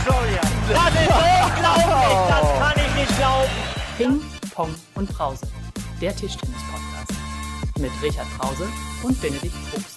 Florian. Das ist unglaublich, das kann ich nicht glauben. Ping, Pong und Brause, der Tischtennis-Podcast mit Richard Brause und Benedikt Probst.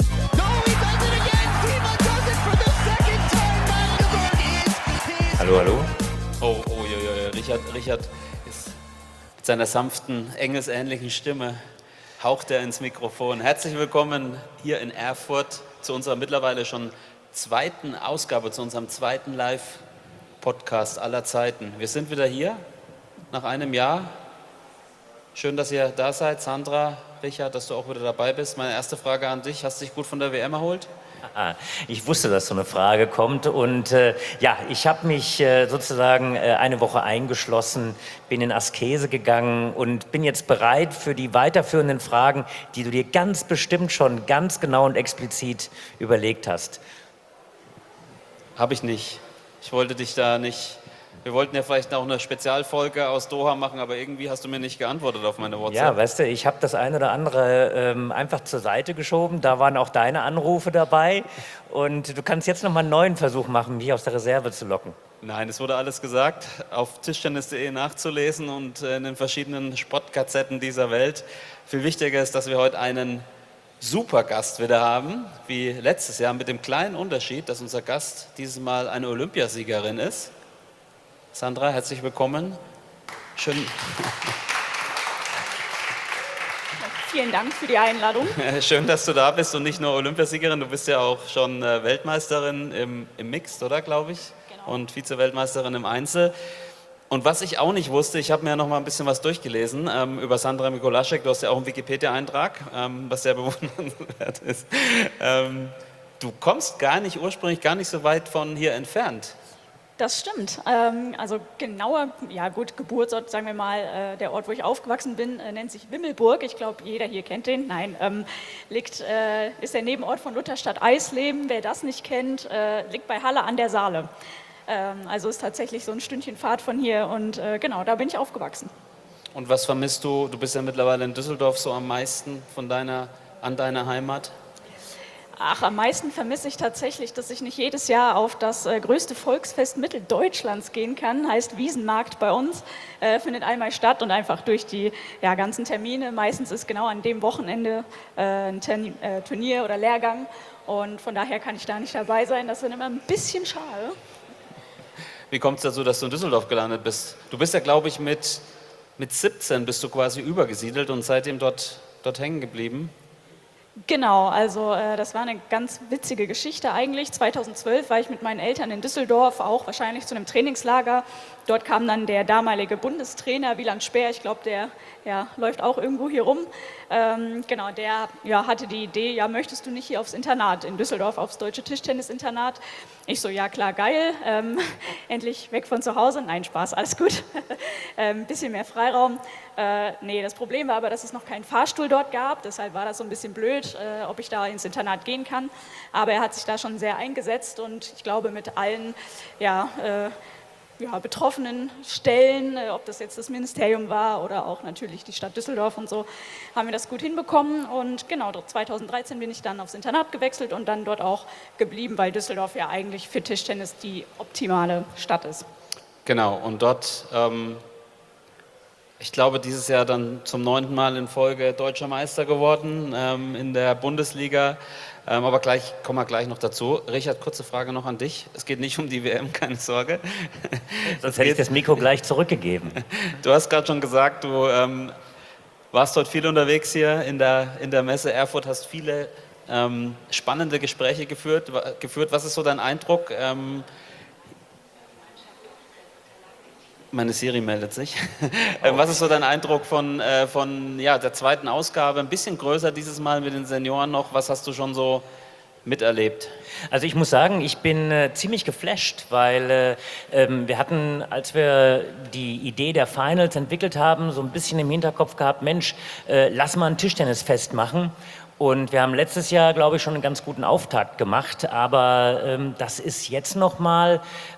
Hallo, hallo. Oh, Richard ist mit seiner sanften, engelsähnlichen Stimme haucht er ins Mikrofon. Herzlich willkommen hier in Erfurt zu unserer mittlerweile schon zweiten Ausgabe, zu unserem zweiten Live-Podcast aller Zeiten. Wir sind wieder hier nach einem Jahr. Schön, dass ihr da seid. Sandra, Richard, dass du auch wieder dabei bist. Meine erste Frage an dich. Hast du dich gut von der WM erholt? Ich wusste, dass so eine Frage kommt und ich habe mich sozusagen eine Woche eingeschlossen, bin in Askese gegangen und bin jetzt bereit für die weiterführenden Fragen, die du dir ganz bestimmt schon ganz genau und explizit überlegt hast. Habe ich nicht. Ich wollte dich da nicht... Wir wollten ja vielleicht auch eine Spezialfolge aus Doha machen, aber irgendwie hast du mir nicht geantwortet auf meine WhatsApp. Ja, weißt du, ich habe das eine oder andere einfach zur Seite geschoben. Da waren auch deine Anrufe dabei. Und du kannst jetzt nochmal einen neuen Versuch machen, mich aus der Reserve zu locken. Nein, es wurde alles gesagt, auf tischtennis.de nachzulesen und in den verschiedenen Sportgazetten dieser Welt. Viel wichtiger ist, dass wir heute einen super Gast wieder haben, wie letztes Jahr, mit dem kleinen Unterschied, dass unser Gast dieses Mal eine Olympiasiegerin ist. Sandra, herzlich willkommen. Schön. Vielen Dank für die Einladung. Schön, dass du da bist und nicht nur Olympiasiegerin, du bist ja auch schon Weltmeisterin im Mixed, oder, glaube ich? Genau. Und Vize-Weltmeisterin im Einzel. Und was ich auch nicht wusste, ich habe mir ja noch mal ein bisschen was durchgelesen über Sandra Mikolaschek. Du hast ja auch einen Wikipedia-Eintrag, was sehr bewundernswert ist. Du kommst ursprünglich gar nicht so weit von hier entfernt. Das stimmt. Also genauer, Geburtsort, sagen wir mal, der Ort, wo ich aufgewachsen bin, nennt sich Wimmelburg. Ich glaube, jeder hier kennt den. Nein, ist der Nebenort von Lutherstadt Eisleben. Wer das nicht kennt, liegt bei Halle an der Saale. Also ist tatsächlich so ein Stündchen Fahrt von hier und genau, da bin ich aufgewachsen. Und was vermisst du? Du bist ja mittlerweile in Düsseldorf so am meisten an deiner Heimat. Am meisten vermisse ich tatsächlich, dass ich nicht jedes Jahr auf das größte Volksfest Mitteldeutschlands gehen kann, heißt Wiesenmarkt bei uns, findet einmal statt und einfach durch die ganzen Termine, meistens ist genau an dem Wochenende ein Turnier oder Lehrgang und von daher kann ich da nicht dabei sein, das ist dann immer ein bisschen schade. Wie kommt es dazu, dass du in Düsseldorf gelandet bist? Du bist ja, glaube ich, mit 17 bist du quasi übergesiedelt und seitdem dort hängen geblieben. Genau, also das war eine ganz witzige Geschichte eigentlich. 2012 war ich mit meinen Eltern in Düsseldorf, auch wahrscheinlich zu einem Trainingslager. Dort kam dann der damalige Bundestrainer Wieland Speer, ich glaube, der läuft auch irgendwo hier rum. Der hatte die Idee, möchtest du nicht hier aufs Internat in Düsseldorf, aufs Deutsche Tischtennis-Internat? Ich so, ja klar, geil, endlich weg von zu Hause. Nein, Spaß, alles gut. Ein bisschen mehr Freiraum. Das Problem war aber, dass es noch keinen Fahrstuhl dort gab, deshalb war das so ein bisschen blöd, ob ich da ins Internat gehen kann. Aber er hat sich da schon sehr eingesetzt und ich glaube mit allen betroffenen Stellen, ob das jetzt das Ministerium war oder auch natürlich die Stadt Düsseldorf und so, haben wir das gut hinbekommen und genau, 2013 bin ich dann aufs Internat gewechselt und dann dort auch geblieben, weil Düsseldorf ja eigentlich für Tischtennis die optimale Stadt ist. Genau, und dort, ich glaube, dieses Jahr dann zum 9. Mal in Folge Deutscher Meister geworden in der Bundesliga. Aber kommen wir gleich noch dazu. Richard, kurze Frage noch an dich. Es geht nicht um die WM, keine Sorge. Sonst hätte ich das Mikro gleich zurückgegeben. Du hast gerade schon gesagt, du warst dort viel unterwegs hier in der Messe Erfurt, hast viele spannende Gespräche geführt. Was ist so dein Eindruck? Meine Siri meldet sich. Was ist so dein Eindruck von der zweiten Ausgabe? Ein bisschen größer dieses Mal mit den Senioren noch. Was hast du schon so miterlebt? Also ich muss sagen, ich bin ziemlich geflasht, weil wir hatten, als wir die Idee der Finals entwickelt haben, so ein bisschen im Hinterkopf gehabt, Mensch, lass mal ein Tischtennisfest machen. Und wir haben letztes Jahr, glaube ich, schon einen ganz guten Auftakt gemacht, aber das ist jetzt nochmal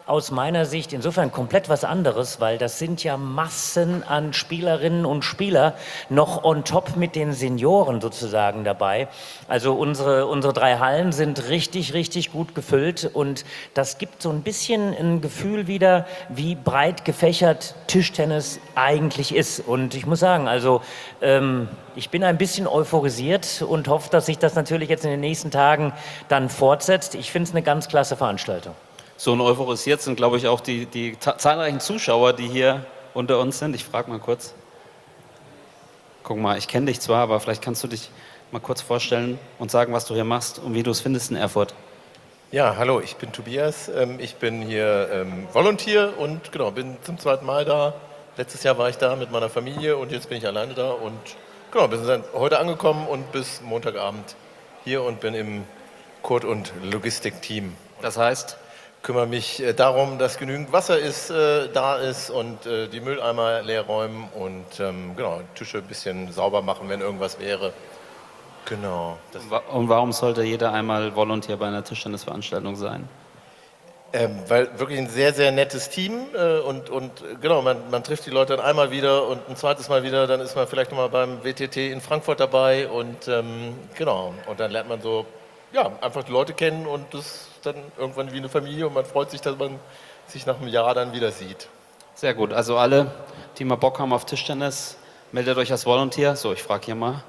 aus meiner Sicht insofern komplett was anderes, weil das sind ja Massen an Spielerinnen und Spieler noch on top mit den Senioren sozusagen dabei. Also unsere 3 Hallen sind richtig, richtig gut gefüllt und das gibt so ein bisschen ein Gefühl wieder, wie breit gefächert Tischtennis eigentlich ist. Und ich muss sagen, also ich bin ein bisschen euphorisiert und hoffe, dass sich das natürlich jetzt in den nächsten Tagen dann fortsetzt. Ich finde es eine ganz klasse Veranstaltung. So und euphorisiert sind, glaube ich, auch die zahlreichen Zuschauer, die hier unter uns sind. Ich frage mal kurz. Guck mal, ich kenne dich zwar, aber vielleicht kannst du dich mal kurz vorstellen und sagen, was du hier machst und wie du es findest in Erfurt. Ja, hallo, ich bin Tobias. Ich bin hier Volunteer und genau, bin zum 2. Mal da. Letztes Jahr war ich da mit meiner Familie und jetzt bin ich alleine da und genau, wir sind heute angekommen und bis Montagabend hier und bin im Kurt- und Logistikteam. Das heißt? Kümmere mich darum, dass genügend Wasser da ist und die Mülleimer leer räumen und genau, Tische ein bisschen sauber machen, wenn irgendwas wäre. Genau. Und warum sollte jeder einmal Volunteer bei einer Tischtennisveranstaltung sein? Weil wirklich ein sehr, sehr nettes Team und genau, man trifft die Leute dann einmal wieder und ein zweites Mal wieder, dann ist man vielleicht nochmal beim WTT in Frankfurt dabei und genau, und dann lernt man so, ja, einfach die Leute kennen und das ist dann irgendwann wie eine Familie und man freut sich, dass man sich nach einem Jahr dann wieder sieht. Sehr gut, also alle, die mal Bock haben auf Tischtennis, meldet euch als Volunteer. So, ich frage hier mal.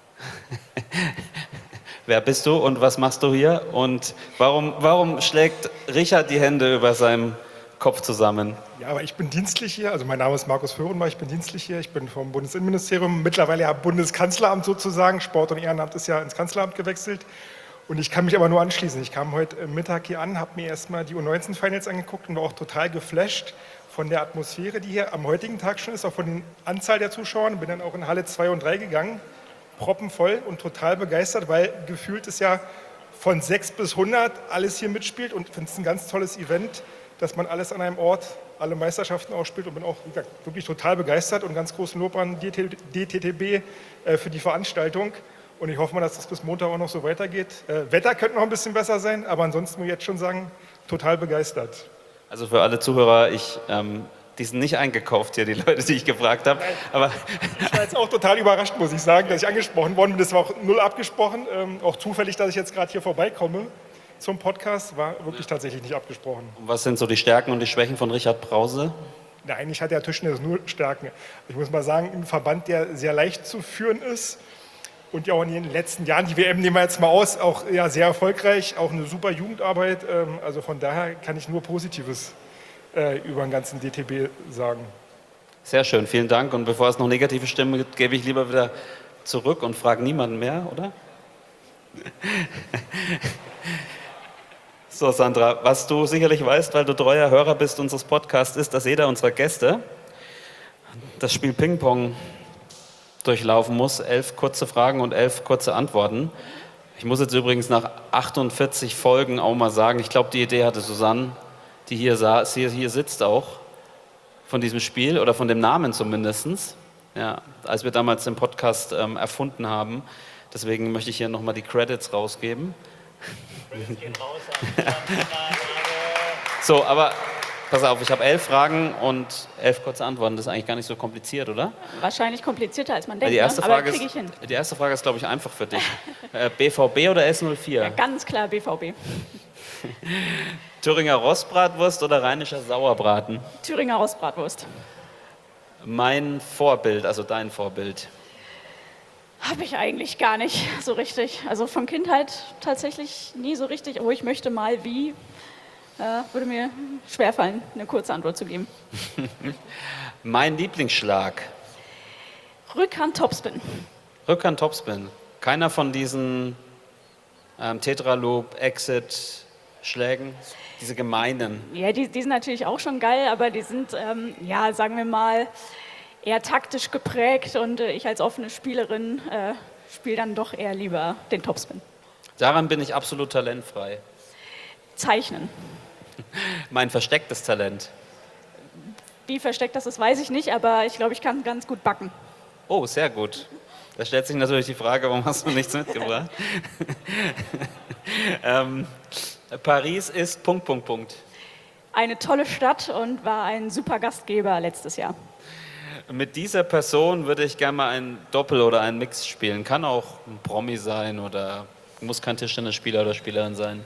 Wer bist du und was machst du hier? Und warum schlägt Richard die Hände über seinem Kopf zusammen? Ja, aber ich bin dienstlich hier. Also mein Name ist Markus Föhrenbach, ich bin dienstlich hier. Ich bin vom Bundesinnenministerium, mittlerweile ja Bundeskanzleramt sozusagen. Sport und Ehrenamt ist ja ins Kanzleramt gewechselt. Und ich kann mich aber nur anschließen. Ich kam heute Mittag hier an, habe mir erstmal die U19-Finals angeguckt und war auch total geflasht von der Atmosphäre, die hier am heutigen Tag schon ist, auch von der Anzahl der Zuschauer. Bin dann auch in Halle 2 und 3 gegangen. Proppenvoll und total begeistert, weil gefühlt ist ja von 6 bis 100 alles hier mitspielt und ich finde es ein ganz tolles Event, dass man alles an einem Ort, alle Meisterschaften ausspielt und bin auch wie gesagt, wirklich total begeistert und ganz großen Lob an DTTB für die Veranstaltung und ich hoffe mal, dass das bis Montag auch noch so weitergeht. Wetter könnte noch ein bisschen besser sein, aber ansonsten muss ich jetzt schon sagen, total begeistert. Also für alle Zuhörer, die sind nicht eingekauft hier, die Leute, die ich gefragt habe. Aber ich war jetzt auch total überrascht, muss ich sagen, dass ich angesprochen worden bin. Das war auch null abgesprochen. Auch zufällig, dass ich jetzt gerade hier vorbeikomme zum Podcast, war wirklich tatsächlich nicht abgesprochen. Und was sind so die Stärken und die Schwächen von Richard Brause? Nein, eigentlich hat der Tischtennis nur Stärken. Ich muss mal sagen, ein Verband, der sehr leicht zu führen ist und ja auch in den letzten Jahren, die WM nehmen wir jetzt mal aus, auch ja, sehr erfolgreich, auch eine super Jugendarbeit. Also von daher kann ich nur Positives über den ganzen DTB sagen. Sehr schön, vielen Dank. Und bevor es noch negative Stimmen gibt, gebe ich lieber wieder zurück und frage niemanden mehr, oder? So, Sandra, was du sicherlich weißt, weil du treuer Hörer bist unseres Podcasts, ist, dass jeder unserer Gäste das Spiel Ping-Pong durchlaufen muss. 11 kurze Fragen und 11 kurze Antworten. Ich muss jetzt übrigens nach 48 Folgen auch mal sagen, ich glaube, die Idee hatte Susanne, die hier sitzt auch, von diesem Spiel oder von dem Namen zumindest, ja, als wir damals den Podcast erfunden haben. Deswegen möchte ich hier nochmal die Credits rausgeben. So, aber pass auf, ich habe 11 Fragen und 11 kurze Antworten. Das ist eigentlich gar nicht so kompliziert, oder? Wahrscheinlich komplizierter, als man denkt, Die erste ne? Aber Frage kriege ich hin. Die erste Frage ist, glaube ich, einfach für dich. BVB oder S04? Ja, ganz klar BVB. Thüringer Rostbratwurst oder rheinischer Sauerbraten? Thüringer Rostbratwurst. Mein Vorbild, also dein Vorbild. Habe ich eigentlich gar nicht so richtig. Also von Kindheit tatsächlich nie so richtig. Oh, ich möchte mal wie. Würde mir schwerfallen, eine kurze Antwort zu geben. Mein Lieblingsschlag. Rückhand Topspin. Rückhand Topspin. Keiner von diesen Tetraloop, Exit, Schlägen, diese gemeinen. Ja, die sind natürlich auch schon geil, aber die sind, ja, sagen wir mal, eher taktisch geprägt und ich als offene Spielerin spiele dann doch eher lieber den Topspin. Daran bin ich absolut talentfrei. Zeichnen. Mein verstecktes Talent. Wie versteckt das ist, weiß ich nicht, aber ich glaube, ich kann ganz gut backen. Oh, sehr gut. Da stellt sich natürlich die Frage, warum hast du nichts mitgebracht? Paris ist ... eine tolle Stadt und war ein super Gastgeber letztes Jahr. Mit dieser Person würde ich gerne mal ein Doppel oder einen Mix spielen. Kann auch ein Promi sein oder muss kein Tischtennisspieler oder Spielerin sein.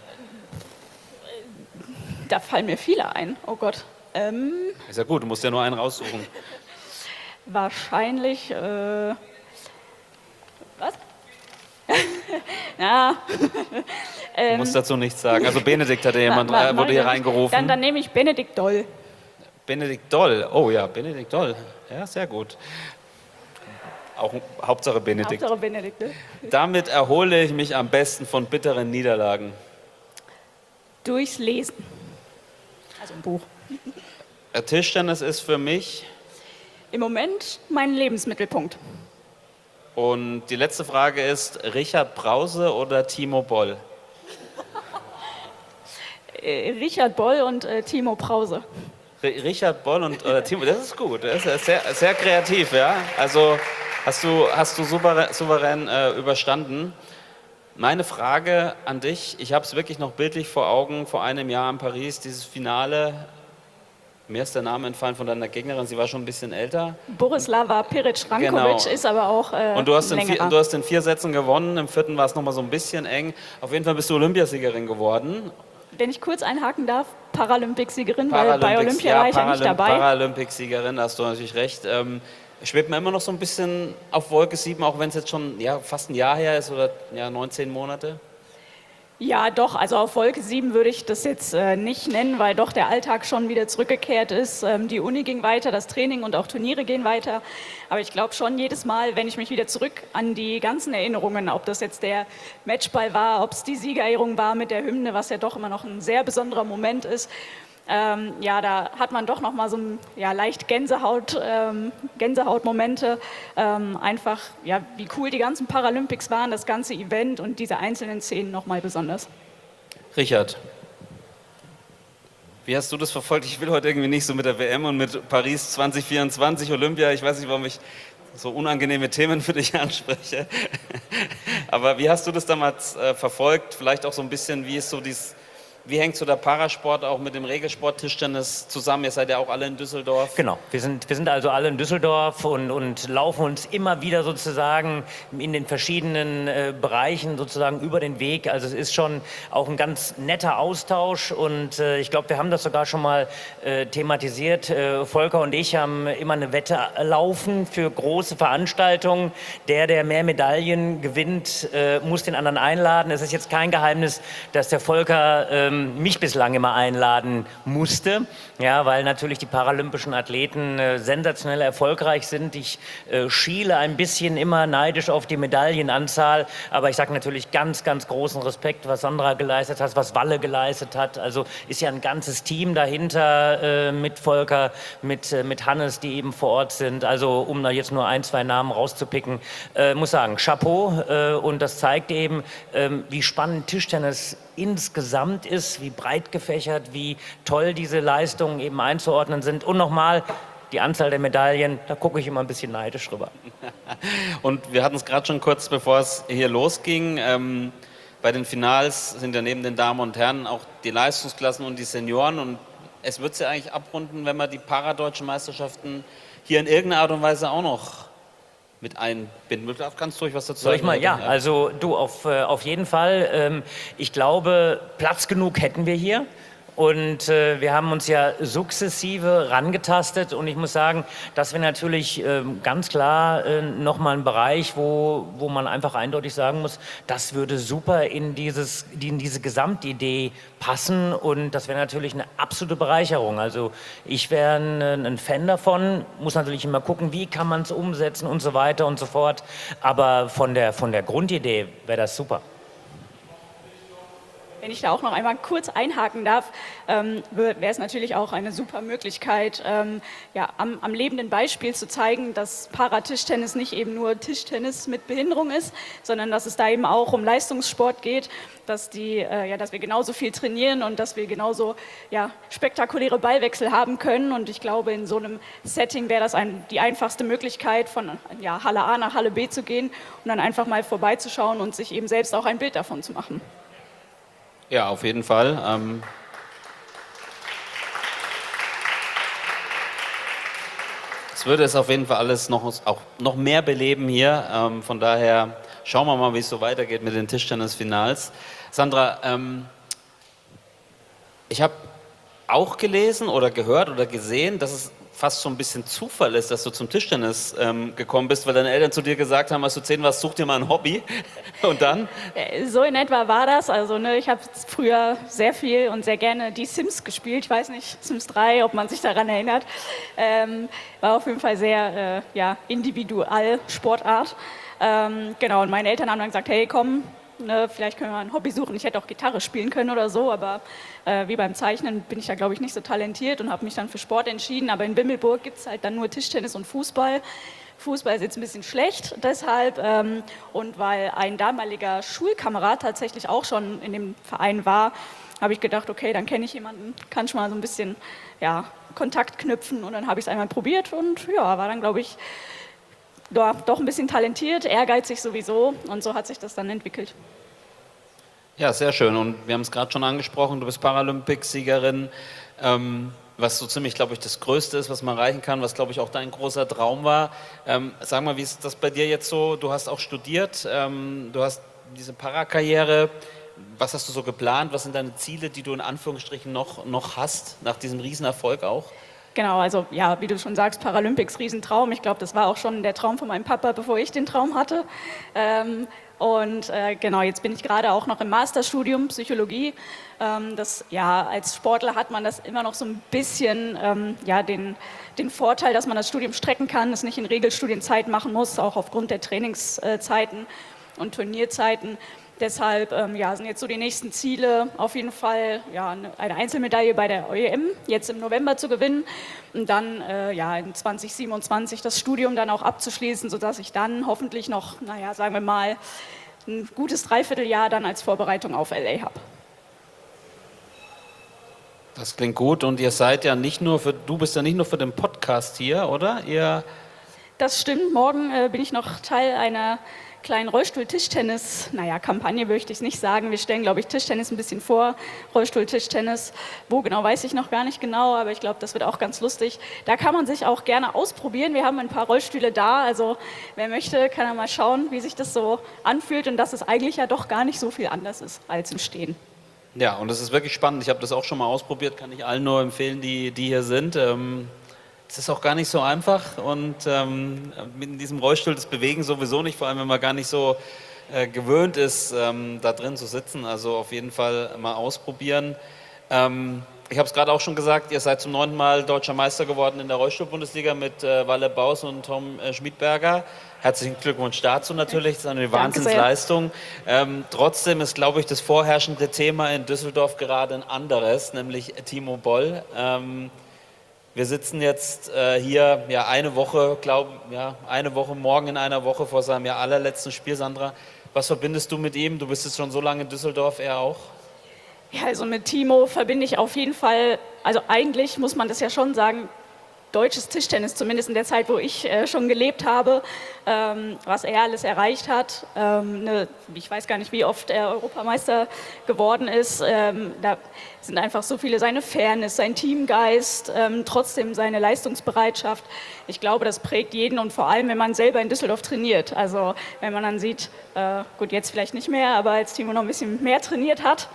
Da fallen mir viele ein. Oh Gott. Ist ja gut, du musst ja nur einen raussuchen. Wahrscheinlich. Was? Ja. Du musst dazu nichts sagen. Also Benedikt hatte jemand, wurde hier reingerufen. Dann nehme ich Benedikt Doll. Benedikt Doll. Oh ja, Benedikt Doll. Ja, sehr gut. Auch Hauptsache Benedikt. Hauptsache Benedikt. Ne? Damit erhole ich mich am besten von bitteren Niederlagen. Durchs Lesen. Also ein Buch. Tischtennis ist für mich. Im Moment mein Lebensmittelpunkt. Und die letzte Frage ist, Richard Brause oder Timo Boll? Richard Boll und Timo Brause. Richard Boll und Timo, das ist gut, das ist sehr, sehr kreativ, ja. Also hast du souverän überstanden. Meine Frage an dich, ich habe es wirklich noch bildlich vor Augen, vor einem Jahr in Paris, dieses Finale. Mir ist der Name entfallen von deiner Gegnerin, sie war schon ein bisschen älter. Borislava Peric-Rankovic Genau. ist aber auch Und du hast in 4 Sätzen gewonnen, im 4. war es nochmal so ein bisschen eng. Auf jeden Fall bist du Olympiasiegerin geworden. Wenn ich kurz einhaken darf, Paralympicsiegerin, weil bei Olympia war ich ja nicht dabei. Paralympicsiegerin, da hast du natürlich recht. Schwebt mir immer noch so ein bisschen auf Wolke 7, auch wenn es jetzt schon fast ein Jahr her ist oder 19 Monate? Ja, doch. Also auf Wolke 7 würde ich das jetzt nicht nennen, weil doch der Alltag schon wieder zurückgekehrt ist. Die Uni ging weiter, das Training und auch Turniere gehen weiter. Aber ich glaube schon jedes Mal, wenn ich mich wieder zurück an die ganzen Erinnerungen, ob das jetzt der Matchball war, ob es die Siegerehrung war mit der Hymne, was ja doch immer noch ein sehr besonderer Moment ist. Da hat man doch noch mal so ein leicht Gänsehautmomente. Einfach, wie cool die ganzen Paralympics waren, das ganze Event und diese einzelnen Szenen noch mal besonders. Richard, wie hast du das verfolgt? Ich will heute irgendwie nicht so mit der WM und mit Paris 2024, Olympia, ich weiß nicht, warum ich so unangenehme Themen für dich anspreche. Aber wie hast du das damals verfolgt? Vielleicht auch so ein bisschen, wie hängt so der Parasport auch mit dem Regelsport Tischtennis zusammen? Ihr seid ja auch alle in Düsseldorf. Genau, wir sind also alle in Düsseldorf und laufen uns immer wieder sozusagen in den verschiedenen Bereichen sozusagen über den Weg. Also es ist schon auch ein ganz netter Austausch und ich glaube, wir haben das sogar schon mal thematisiert. Volker und ich haben immer eine Wette laufen für große Veranstaltungen. Der mehr Medaillen gewinnt, muss den anderen einladen. Es ist jetzt kein Geheimnis, dass der Volker mich bislang immer einladen musste, weil natürlich die paralympischen Athleten sensationell erfolgreich sind. Ich schiele ein bisschen immer neidisch auf die Medaillenanzahl, aber ich sage natürlich ganz, ganz großen Respekt, was Sandra geleistet hat, was Walle geleistet hat. Also ist ja ein ganzes Team dahinter mit Volker, mit Hannes, die eben vor Ort sind. Also um da jetzt nur 1, 2 Namen rauszupicken, muss sagen, Chapeau und das zeigt eben, wie spannend Tischtennis insgesamt ist, wie breit gefächert, wie toll diese Leistungen eben einzuordnen sind. Und nochmal, die Anzahl der Medaillen, da gucke ich immer ein bisschen neidisch rüber. Und wir hatten es gerade schon kurz, bevor es hier losging, bei den Finals sind ja neben den Damen und Herren auch die Leistungsklassen und die Senioren. Und es wird sie eigentlich abrunden, wenn man die paradeutschen Meisterschaften hier in irgendeiner Art und Weise auch noch mit einbinden. Kannst du was dazu sagen? Soll ich mal? Ja, also du, auf jeden Fall. Ich glaube, Platz genug hätten wir hier. Und wir haben uns ja sukzessive rangetastet und ich muss sagen, das wäre natürlich ganz klar nochmal ein Bereich, wo man einfach eindeutig sagen muss, das würde super in diese Gesamtidee passen und das wäre natürlich eine absolute Bereicherung. Also ich wäre ein Fan davon, muss natürlich immer gucken, wie kann man es umsetzen und so weiter und so fort, aber von der Grundidee wäre das super. Wenn ich da auch noch einmal kurz einhaken darf, wäre es natürlich auch eine super Möglichkeit, am lebenden Beispiel zu zeigen, dass Paratischtennis nicht eben nur Tischtennis mit Behinderung ist, sondern dass es da eben auch um Leistungssport geht, dass wir genauso viel trainieren und dass wir genauso spektakuläre Ballwechsel haben können. Und ich glaube, in so einem Setting wäre das die einfachste Möglichkeit, von Halle A nach Halle B zu gehen und dann einfach mal vorbeizuschauen und sich eben selbst auch ein Bild davon zu machen. Ja, auf jeden Fall. Es würde es auf jeden Fall alles noch mehr beleben hier. Von daher schauen wir mal, wie es so weitergeht mit den Tischtennisfinals. Sandra, ich habe auch gelesen oder gehört oder gesehen, dass es fast so ein bisschen Zufall ist, dass du zum Tischtennis gekommen bist, weil deine Eltern zu dir gesagt haben, als du 10 warst, such dir mal ein Hobby. Und dann? So in etwa war das. Also ich habe früher sehr viel und sehr gerne die Sims gespielt. Ich weiß nicht, Sims 3, ob man sich daran erinnert. War auf jeden Fall sehr individuell Sportart. Genau, und meine Eltern haben dann gesagt, hey komm, vielleicht können wir ein Hobby suchen. Ich hätte auch Gitarre spielen können oder so, aber wie beim Zeichnen bin ich da, glaube ich, nicht so talentiert und habe mich dann für Sport entschieden. Aber in Wimmelburg gibt es halt dann nur Tischtennis und Fußball. Fußball ist jetzt ein bisschen schlecht deshalb und weil ein damaliger Schulkamerad tatsächlich auch schon in dem Verein war, habe ich gedacht, okay, dann kenne ich jemanden, kann schon mal so ein bisschen Kontakt knüpfen und dann habe ich es einmal probiert und war dann, glaube ich, doch ein bisschen talentiert, ehrgeizig sowieso und so hat sich das dann entwickelt. Ja, sehr schön und wir haben es gerade schon angesprochen, du bist Paralympicsiegerin, was so ziemlich, glaube ich, das Größte ist, was man erreichen kann, was, glaube ich, auch dein großer Traum war. Sag mal, wie ist das bei dir jetzt so? Du hast auch studiert, du hast diese Parakarriere. Was hast du so geplant? Was sind deine Ziele, die du in Anführungsstrichen noch hast, nach diesem Riesenerfolg auch? Genau, also wie du schon sagst, Paralympics, Riesentraum. Ich glaube, das war auch schon der Traum von meinem Papa, bevor ich den Traum hatte. Genau, jetzt bin ich gerade auch noch im Masterstudium Psychologie. Als Sportler hat man das immer noch so ein bisschen, den Vorteil, dass man das Studium strecken kann, es nicht in Regelstudienzeit machen muss, auch aufgrund der Trainingszeiten und Turnierzeiten. Deshalb sind jetzt so die nächsten Ziele auf jeden Fall eine Einzelmedaille bei der EM jetzt im November zu gewinnen und dann in 2027 das Studium dann auch abzuschließen, sodass ich dann hoffentlich noch, sagen wir mal, ein gutes Dreivierteljahr dann als Vorbereitung auf LA habe. Das klingt gut und ihr seid ja nicht nur du bist ja nicht nur für den Podcast hier, oder? Das stimmt, morgen bin ich noch Teil einer kleinen Rollstuhl-Tischtennis, Kampagne möchte ich es nicht sagen. Wir stellen, glaube ich, Tischtennis ein bisschen vor, Rollstuhl-Tischtennis. Wo genau, weiß ich noch gar nicht genau, aber ich glaube, das wird auch ganz lustig. Da kann man sich auch gerne ausprobieren. Wir haben ein paar Rollstühle da, also wer möchte, kann ja mal schauen, wie sich das so anfühlt und dass es eigentlich ja doch gar nicht so viel anders ist als im Stehen. Ja, und das ist wirklich spannend. Ich habe das auch schon mal ausprobiert, kann ich allen nur empfehlen, die hier sind. Es ist auch gar nicht so einfach und mit diesem Rollstuhl das Bewegen sowieso nicht, vor allem wenn man gar nicht so gewöhnt ist, da drin zu sitzen. Also auf jeden Fall mal ausprobieren. Ich habe es gerade auch schon gesagt, ihr seid zum 9. Mal Deutscher Meister geworden in der Rollstuhl-Bundesliga mit Walle Baus und Tom Schmidberger. Herzlichen Glückwunsch dazu natürlich, das ist eine Wahnsinnsleistung. Trotzdem ist, glaube ich, das vorherrschende Thema in Düsseldorf gerade ein anderes, nämlich Timo Boll. Wir sitzen jetzt hier eine Woche, morgen in einer Woche vor seinem allerletzten Spiel. Sandra, was verbindest du mit ihm? Du bist jetzt schon so lange in Düsseldorf, er auch? Ja, also mit Timo verbinde ich auf jeden Fall, also eigentlich muss man das ja schon sagen, deutsches Tischtennis, zumindest in der Zeit, wo ich schon gelebt habe, was er alles erreicht hat. Ich weiß gar nicht, wie oft er Europameister geworden ist. Da sind einfach so viele, seine Fairness, sein Teamgeist, trotzdem seine Leistungsbereitschaft. Ich glaube, das prägt jeden und vor allem, wenn man selber in Düsseldorf trainiert. Also wenn man dann sieht, gut, jetzt vielleicht nicht mehr, aber als Timo noch ein bisschen mehr trainiert hat,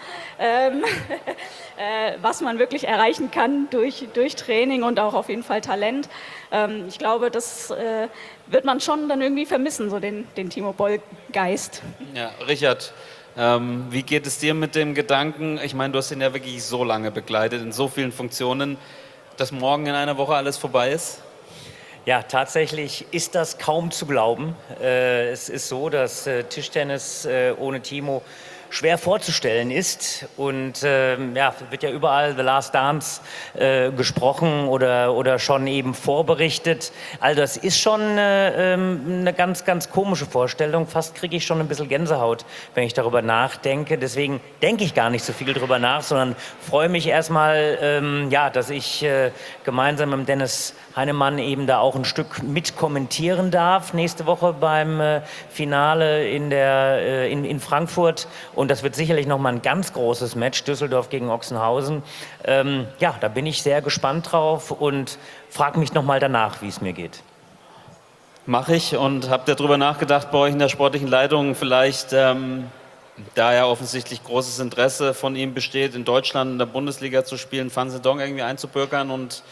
was man wirklich erreichen kann durch Training und auch auf jeden Fall Talent. Ich glaube, das wird man schon dann irgendwie vermissen, so den Timo Boll-Geist. Ja, Richard, wie geht es dir mit dem Gedanken, ich meine, du hast ihn ja wirklich so lange begleitet, in so vielen Funktionen, dass morgen in einer Woche alles vorbei ist? Ja, tatsächlich ist das kaum zu glauben. Es ist so, dass Tischtennis ohne Timo schwer vorzustellen ist und wird ja überall The Last Dance gesprochen oder schon eben vorberichtet. Also das ist schon eine ganz, ganz komische Vorstellung. Fast kriege ich schon ein bisschen Gänsehaut, wenn ich darüber nachdenke. Deswegen denke ich gar nicht so viel darüber nach, sondern freue mich erstmal, dass ich gemeinsam mit Dennis Heinemann eben da auch ein Stück mit kommentieren darf nächste Woche beim Finale in Frankfurt. und das wird sicherlich nochmal ein ganz großes Match, Düsseldorf gegen Ochsenhausen. Ja, da bin ich sehr gespannt drauf und frage mich nochmal danach, wie es mir geht. Mache ich und habt ihr darüber nachgedacht, bei euch in der sportlichen Leitung vielleicht, da ja offensichtlich großes Interesse von ihm besteht, in Deutschland in der Bundesliga zu spielen, Fan Sedong irgendwie einzubürgern und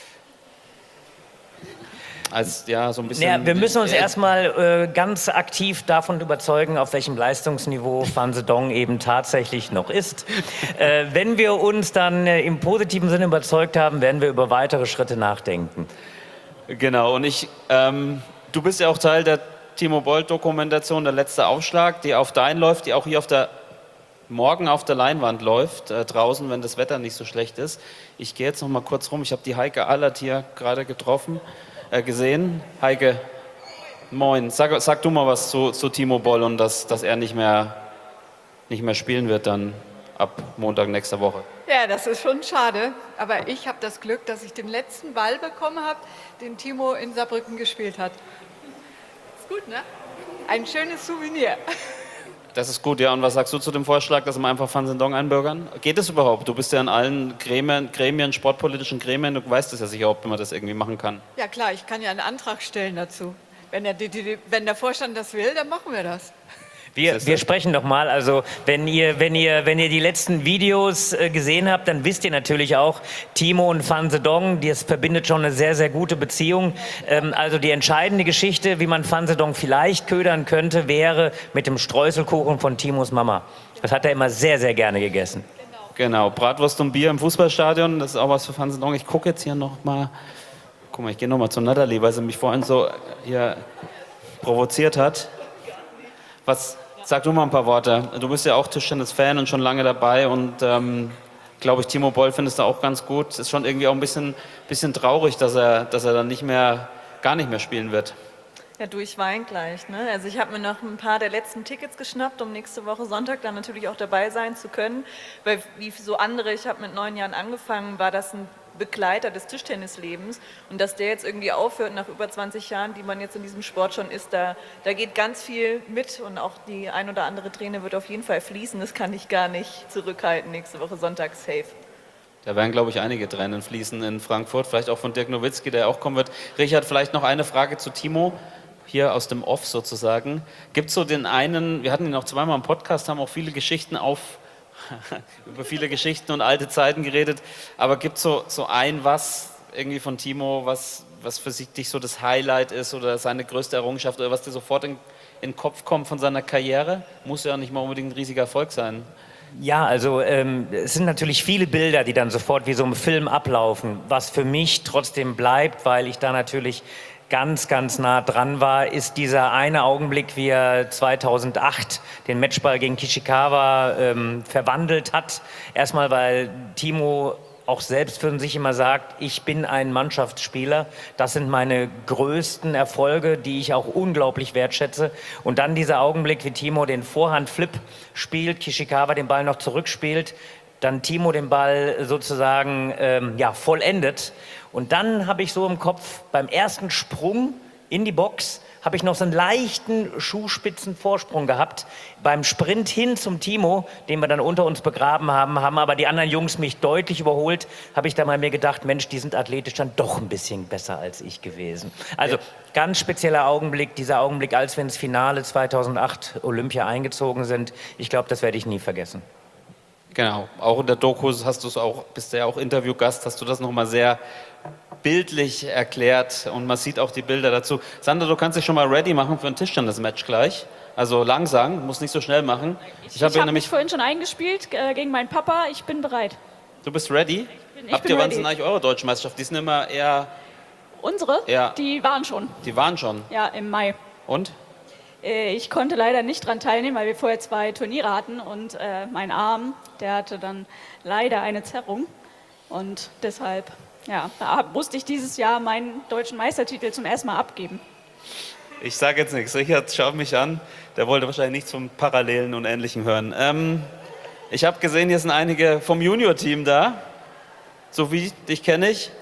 als, ja, so ein bisschen... Ja, wir müssen uns erstmal ganz aktiv davon überzeugen, auf welchem Leistungsniveau Fan Sedong eben tatsächlich noch ist. Wenn wir uns dann im positiven Sinne überzeugt haben, werden wir über weitere Schritte nachdenken. Genau, und du bist ja auch Teil der Timo Boll-Dokumentation, der letzte Aufschlag, die auf Dein läuft, die auch hier morgen auf der Leinwand läuft, draußen, wenn das Wetter nicht so schlecht ist. Ich gehe jetzt noch mal kurz rum, ich habe die Heike Allert hier gerade gesehen. Heike, moin, sag du mal was zu Timo Boll und dass er nicht mehr spielen wird dann ab Montag nächster Woche. Ja, das ist schon schade, aber ich habe das Glück, dass ich den letzten Ball bekommen habe, den Timo in Saarbrücken gespielt hat. Ist gut, ne? Ein schönes Souvenir. Das ist gut, ja. Und was sagst du zu dem Vorschlag, dass wir einfach Fan Sedong einbürgern? Geht es überhaupt? Du bist ja in allen Gremien, sportpolitischen Gremien, du weißt es ja sicher, ob man das irgendwie machen kann. Ja klar, ich kann ja einen Antrag stellen dazu. Wenn der Vorstand das will, dann machen wir das. Wir sprechen doch mal, also wenn ihr die letzten Videos gesehen habt, dann wisst ihr natürlich auch, Timo und Fan Sedong, das verbindet schon eine sehr, sehr gute Beziehung. Also die entscheidende Geschichte, wie man Fan Sedong vielleicht ködern könnte, wäre mit dem Streuselkuchen von Timos Mama. Das hat er immer sehr, sehr gerne gegessen. Genau, Bratwurst und Bier im Fußballstadion, das ist auch was für Fan Sedong. Ich gucke jetzt hier nochmal, guck mal, ich gehe nochmal zu Natalie, weil sie mich vorhin so hier provoziert hat. Sag du mal ein paar Worte. Du bist ja auch Tischtennis-Fan und schon lange dabei und glaube ich, Timo Boll findest du auch ganz gut. Es ist schon irgendwie auch ein bisschen traurig, dass er dann gar nicht mehr spielen wird. Ja, du, ich weine gleich. Ne? Also ich habe mir noch ein paar der letzten Tickets geschnappt, um nächste Woche Sonntag dann natürlich auch dabei sein zu können. Weil wie so andere, ich habe mit 9 Jahren angefangen, war das ein Begleiter des Tischtennislebens. Und dass der jetzt irgendwie aufhört nach über 20 Jahren, die man jetzt in diesem Sport schon ist, da geht ganz viel mit und auch die ein oder andere Träne wird auf jeden Fall fließen. Das kann ich gar nicht zurückhalten. Nächste Woche Sonntag safe. Da werden, glaube ich, einige Tränen fließen in Frankfurt, vielleicht auch von Dirk Nowitzki, der auch kommen wird. Richard, vielleicht noch eine Frage zu Timo, hier aus dem Off sozusagen. Gibt es so den einen, wir hatten ihn auch zweimal im Podcast, haben auch viele Geschichten über viele Geschichten und alte Zeiten geredet, aber gibt es so was irgendwie von Timo, was für dich so das Highlight ist oder seine größte Errungenschaft oder was dir sofort in den Kopf kommt von seiner Karriere? Muss ja nicht mal unbedingt ein riesiger Erfolg sein. Ja, also es sind natürlich viele Bilder, die dann sofort wie so im Film ablaufen, was für mich trotzdem bleibt, weil ich da natürlich ganz, ganz nah dran war, ist dieser eine Augenblick, wie er 2008 den Matchball gegen Kishikawa verwandelt hat. Erstmal, weil Timo auch selbst für sich immer sagt, ich bin ein Mannschaftsspieler. Das sind meine größten Erfolge, die ich auch unglaublich wertschätze. Und dann dieser Augenblick, wie Timo den Vorhandflip spielt, Kishikawa den Ball noch zurückspielt, dann Timo den Ball sozusagen vollendet. Und dann habe ich so im Kopf, beim ersten Sprung in die Box, habe ich noch so einen leichten Schuhspitzenvorsprung gehabt. Beim Sprint hin zum Timo, den wir dann unter uns begraben haben aber die anderen Jungs mich deutlich überholt, habe ich da mal mir gedacht, Mensch, die sind athletisch dann doch ein bisschen besser als ich gewesen. Also ganz spezieller Augenblick, dieser Augenblick, als wir ins Finale 2008 Olympia eingezogen sind. Ich glaube, das werde ich nie vergessen. Genau, auch in der Doku bist du ja auch Interviewgast, hast du das nochmal sehr bildlich erklärt und man sieht auch die Bilder dazu. Sandra, du kannst dich schon mal ready machen für ein Tischtennis-Match gleich. Also langsam, musst nicht so schnell machen. Ich habe mich vorhin schon eingespielt gegen meinen Papa, ich bin bereit. Du bist ready? Habt ihr, wann sind eigentlich eure Deutschen Meisterschaft? Die sind immer eher... Unsere? Ja. Die waren schon. Die waren schon? Ja, im Mai. Und? Ich konnte leider nicht dran teilnehmen, weil wir vorher 2 Turniere hatten und mein Arm, der hatte dann leider eine Zerrung und deshalb musste ich dieses Jahr meinen deutschen Meistertitel zum ersten Mal abgeben. Ich sage jetzt nichts. Richard schaut mich an, der wollte wahrscheinlich nichts vom Parallelen und Ähnlichem hören. Ich habe gesehen, hier sind einige vom Junior-Team da, so wie dich kenne ich.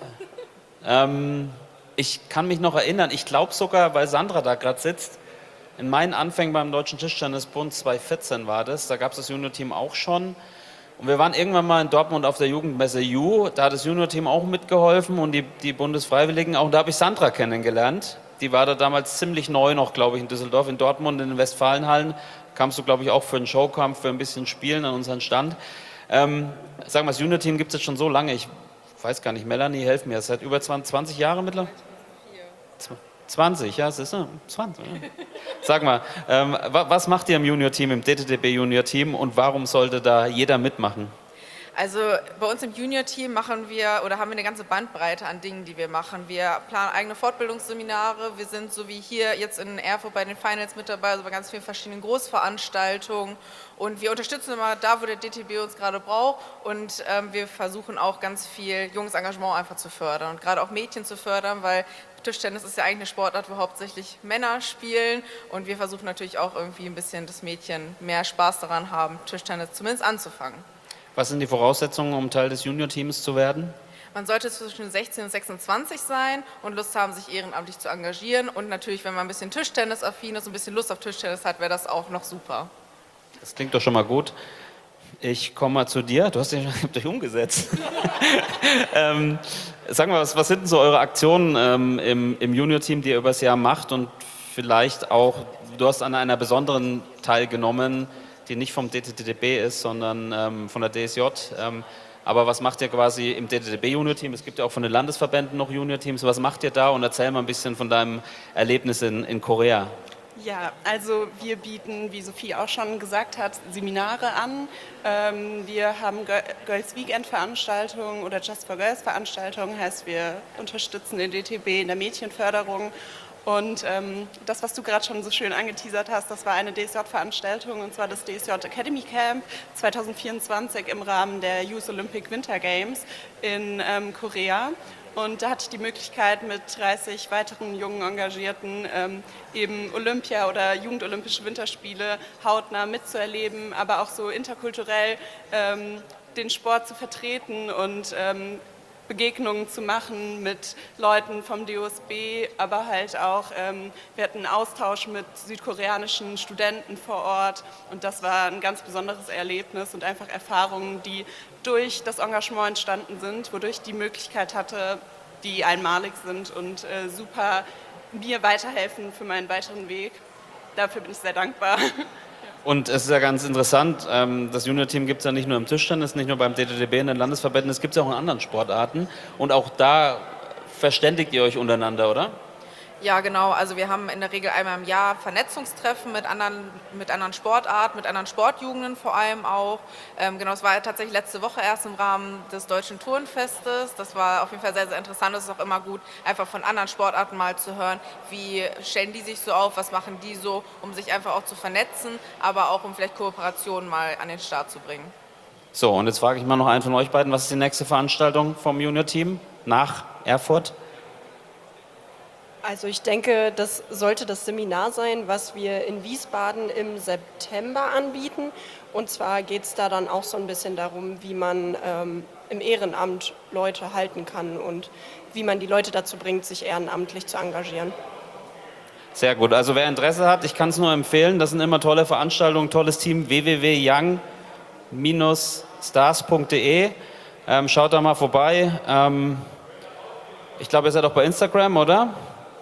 Genau. Ich kann mich noch erinnern, ich glaube sogar, weil Sandra da gerade sitzt, in meinen Anfängen beim Deutschen Tischtennisbund 2014 war das, da gab es das Junior-Team auch schon. Und wir waren irgendwann mal in Dortmund auf der Jugendmesse U, da hat das Junior-Team auch mitgeholfen und die Bundesfreiwilligen auch. Und da habe ich Sandra kennengelernt. Die war da damals ziemlich neu noch, glaube ich, in Düsseldorf, in Dortmund, in den Westfalenhallen. Kamst du, glaube ich, auch für einen Showkampf, für ein bisschen Spielen an unseren Stand. Sagen wir, das Junior-Team gibt es jetzt schon so lange. Ich weiß gar nicht, Melanie, helf mir. Seit über 20 Jahren mittlerweile? 20, ja, es ist 20. Ja. Sag mal, was macht ihr im Junior-Team, im DTTB Junior-Team und warum sollte da jeder mitmachen? Also bei uns im Junior-Team haben wir eine ganze Bandbreite an Dingen, die wir machen. Wir planen eigene Fortbildungsseminare, wir sind so wie hier jetzt in Erfurt bei den Finals mit dabei, also bei ganz vielen verschiedenen Großveranstaltungen und wir unterstützen immer da, wo der DTB uns gerade braucht und wir versuchen auch ganz viel junges Engagement einfach zu fördern und gerade auch Mädchen zu fördern, weil Tischtennis ist ja eigentlich eine Sportart, wo hauptsächlich Männer spielen und wir versuchen natürlich auch irgendwie ein bisschen, dass Mädchen mehr Spaß daran haben, Tischtennis zumindest anzufangen. Was sind die Voraussetzungen, um Teil des Junior-Teams zu werden? Man sollte zwischen 16 und 26 sein und Lust haben, sich ehrenamtlich zu engagieren. Und natürlich, wenn man ein bisschen Tischtennis-affin ist und ein bisschen Lust auf Tischtennis hat, wäre das auch noch super. Das klingt doch schon mal gut. Ich komme mal zu dir. Du hast dich umgesetzt. Sag mal, was sind denn so eure Aktionen im Junior-Team, die ihr übers Jahr macht? Und vielleicht auch, du hast an einer besonderen teilgenommen, die nicht vom DTTB ist, sondern von der DSJ. Aber was macht ihr quasi im DTTB-Junior-Team? Es gibt ja auch von den Landesverbänden noch Junior-Teams. Was macht ihr da? Und erzähl mal ein bisschen von deinem Erlebnis in Korea. Ja, also wir bieten, wie Sophie auch schon gesagt hat, Seminare an. Wir haben Girls Weekend Veranstaltungen oder Just for Girls Veranstaltungen, heißt wir unterstützen den DTB in der Mädchenförderung. Und das, was du gerade schon so schön angeteasert hast, das war eine DSJ-Veranstaltung, und zwar das DSJ Academy Camp 2024 im Rahmen der Youth Olympic Winter Games in Korea. Und da hatte ich die Möglichkeit, mit 30 weiteren jungen Engagierten eben Olympia oder Jugendolympische Winterspiele hautnah mitzuerleben, aber auch so interkulturell den Sport zu vertreten und Begegnungen zu machen mit Leuten vom DOSB, aber halt auch, wir hatten einen Austausch mit südkoreanischen Studenten vor Ort und das war ein ganz besonderes Erlebnis und einfach Erfahrungen, die durch das Engagement entstanden sind, wodurch ich die Möglichkeit hatte, die einmalig sind und super mir weiterhelfen für meinen weiteren Weg. Dafür bin ich sehr dankbar. Und es ist ja ganz interessant, das Junior-Team gibt es ja nicht nur im Tischtennis, nicht nur beim DTTB in den Landesverbänden, es gibt es ja auch in anderen Sportarten. Und auch da verständigt ihr euch untereinander, oder? Ja, genau. Also wir haben in der Regel einmal im Jahr Vernetzungstreffen mit anderen Sportarten, mit anderen Sportjugenden vor allem auch. Genau, es war tatsächlich letzte Woche erst im Rahmen des Deutschen Turnfestes. Das war auf jeden Fall sehr, sehr interessant. Es ist auch immer gut, einfach von anderen Sportarten mal zu hören, wie stellen die sich so auf, was machen die so, um sich einfach auch zu vernetzen, aber auch um vielleicht Kooperationen mal an den Start zu bringen. So, und jetzt frage ich mal noch einen von euch beiden, was ist die nächste Veranstaltung vom Junior-Team nach Erfurt? Also ich denke, das sollte das Seminar sein, was wir in Wiesbaden im September anbieten. Und zwar geht es da dann auch so ein bisschen darum, wie man im Ehrenamt Leute halten kann und wie man die Leute dazu bringt, sich ehrenamtlich zu engagieren. Sehr gut. Also wer Interesse hat, ich kann es nur empfehlen. Das sind immer tolle Veranstaltungen, tolles Team. www.young-stars.de. Schaut da mal vorbei. Ich glaube, ihr seid auch bei Instagram, oder?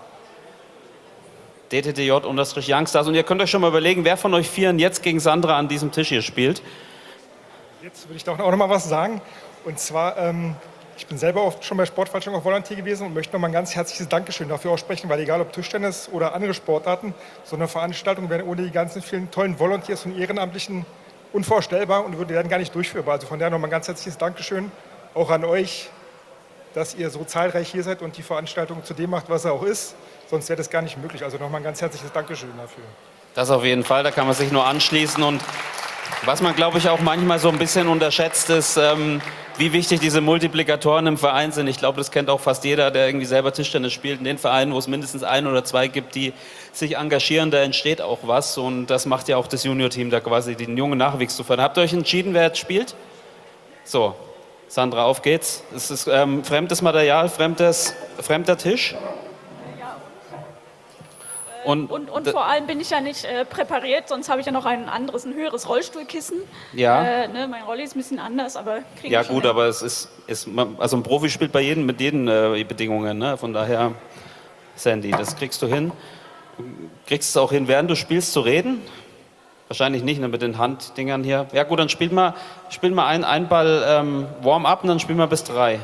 DTTJ_Youngstars. Und ihr könnt euch schon mal überlegen, wer von euch vieren jetzt gegen Sandra an diesem Tisch hier spielt. Jetzt will ich doch auch noch mal was sagen. Und zwar, ich bin selber oft schon bei Sportveranstaltungen auf Volontier gewesen und möchte noch mal ein ganz herzliches Dankeschön dafür aussprechen, weil egal ob Tischtennis oder andere Sportarten, so eine Veranstaltung wäre ohne die ganzen vielen tollen Volunteers und Ehrenamtlichen unvorstellbar und werden gar nicht durchführbar. Also von daher noch mal ein ganz herzliches Dankeschön auch an euch, dass ihr so zahlreich hier seid und die Veranstaltung zu dem macht, was er auch ist. Sonst wäre das gar nicht möglich. Also nochmal ein ganz herzliches Dankeschön dafür. Das auf jeden Fall, da kann man sich nur anschließen. Und was man, glaube ich, auch manchmal so ein bisschen unterschätzt, ist, wie wichtig diese Multiplikatoren im Verein sind. Ich glaube, das kennt auch fast jeder, der irgendwie selber Tischtennis spielt. In den Vereinen, wo es mindestens ein oder zwei gibt, die sich engagieren, da entsteht auch was. Und das macht ja auch das Junior-Team, da quasi den jungen Nachwuchs zu fördern. Habt ihr euch entschieden, wer jetzt spielt? So, Sandra, auf geht's. Es ist fremdes Material, fremder Tisch. Und vor allem bin ich ja nicht präpariert, sonst habe ich ja noch ein höheres Rollstuhlkissen. Ja. Mein Rolli ist ein bisschen anders, aber kriege Ja ich schon gut, hin. aber also ein Profi spielt mit jeden Bedingungen, ne? Von daher, Sandy, das kriegst du hin. Du kriegst es auch hin, während du spielst, zu reden. Wahrscheinlich nicht, ne, mit den Handdingern hier. Ja gut, dann spiel mal einen Ball Warm-up und dann spiel mal bis 3.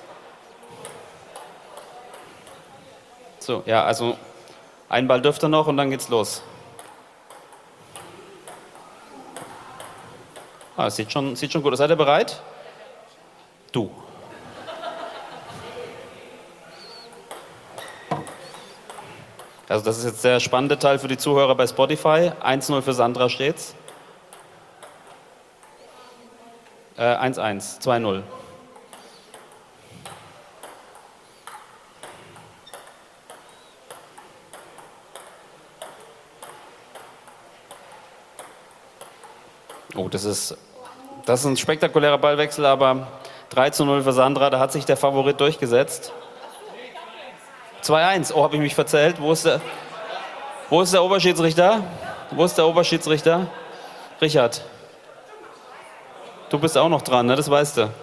So, ja, also einen Ball dürft ihr noch und dann geht's los. Ah, sieht schon gut aus. Seid ihr bereit? Du. Also das ist jetzt der spannende Teil für die Zuhörer bei Spotify. 1-0 für Sandra steht's. 1-1, 2-0. Oh, das ist ein spektakulärer Ballwechsel, aber 3-0 für Sandra, da hat sich der Favorit durchgesetzt. 2-1, oh, habe ich mich verzählt. Wo ist der Oberschiedsrichter? Richard. Du bist auch noch dran, ne? Das weißt du.